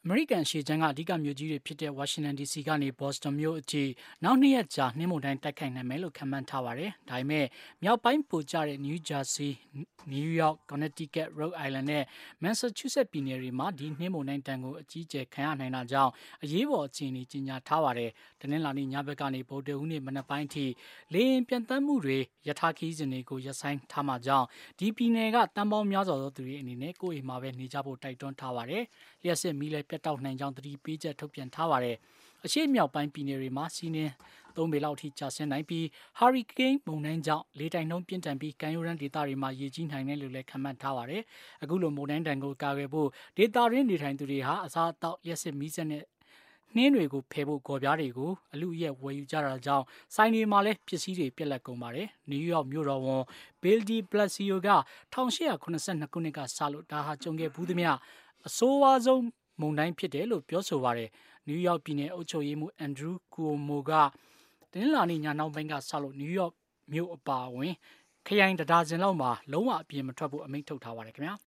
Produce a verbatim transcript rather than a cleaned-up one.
မေရိကန်ရှေ့ချမ်းကအဓိကမြို့ကြီးတွေဖြစ်တဲ့ဝါရှင်တန်ဒီစီကနေဘော့စတွန်မြို့အထိနောက်နှစ်ရက်ကြာနှင်းမုန်တိုင်းတိုက်ခိုက်နိုင်မယ်လို့ခန့်မှန်းထားပါတယ်။ဒါပေမဲ့မြောက်ပိုင်းပိုကျတဲ့နယူးဂျာစီ၊နယူးယောက်၊ကော်နက်တီကက်၊ရော့ဒ်အိုင်လန်နဲ့မန်ဆာချူးဆက်ပြည်နယ်တွေမှာဒီနှင်းမုန်တိုင်းတန်ကိုအကြီးအကျယ်ခံရနိုင်တာကြောင့်အရေးပေါ်အခြေအနေကြီးညာထားပါတယ်။တနင်္လာနေ့ညဘက်ကနေဗုဒ္ဓဟူးနေ့မနက်ပိုင်းအထိလေယာဉ်ပြန်တမ်းမှုတွေရထားခီးစဉ်တွေကိုရပ်ဆိုင်းထားမှာကြောင့်ဒီပြည်နယ်ကတန်ပေါင်းများစွာသောသူတွေအနေနဲ့ကိုယ့်အိမ်မှာပဲနေကြဖို့တိုက်တွန်းထားပါတယ်။လျှက်စစ်မီးလည်းပြတ်တောက်နိုင်ကြောင်းသတိပေးချက်ထုတ်ပြန်ထားပါတယ်။အရှေ့မြောက်ပိုင်းပြည်နယ်တွေမှာစီးနှင်းသုံးပေလောက်ထိကျဆင်းနိုင်ပြီးဟာရီကိန်းမုန်တိုင်းကြောင့်လေတိုက်နှုန်းပြင်းထန်ပြီးကမ်းရိုးတန်းဒေသတွေမှာရေကြီးနိုင်တယ်လို့လည်းခန့်မှန်းထားပါတယ်။အခုလိုမုန်တိုင်းတန်ကိုကာကွယ်ဖို့ဒေသရင်းနေထိုင်သူတွေဟာအစားအသောက်လျှက်စစ်မီးစက်နဲ့နှင်းတွေကိုဖယ်ဖို့ဂေါ်ပြားတွေကိုအလူအယက်ဝယ်ယူကြတာကြောင့်ဆိုင်တွေမှာလည်းပစ္စည်းတွေပြက်လက်ကုန်ပါတယ်။နယူးယောက်မြို့တော်ဝန်ဘီလ်ဒီပလက်စီယိုက၁၈၇၂ခုနှစ်ကစလို့ဒါဟာကြုံခဲ့ဘူးသမျှအဆိုးဝါးဆုံးမုန်တိုင်းဖြစ်တယ်လို့ပြောဆိုပါတယ်။နယူးယောက်ပြည်နယ်အုပ်ချုပ်ရေးမှူးအန်ဒရူးကူအိုမိုကတနင်္လာနေ့ညနှောင်းပိုင်းကစလို့နယူးယောက်မြို့အပါအဝင်ခရိုင်တဒါဇင်လောက်မှာလုံးဝအပြင်မထွက်ဖို့အမိန့်ထုတ်ထားပါတယ်ခင်ဗျာ။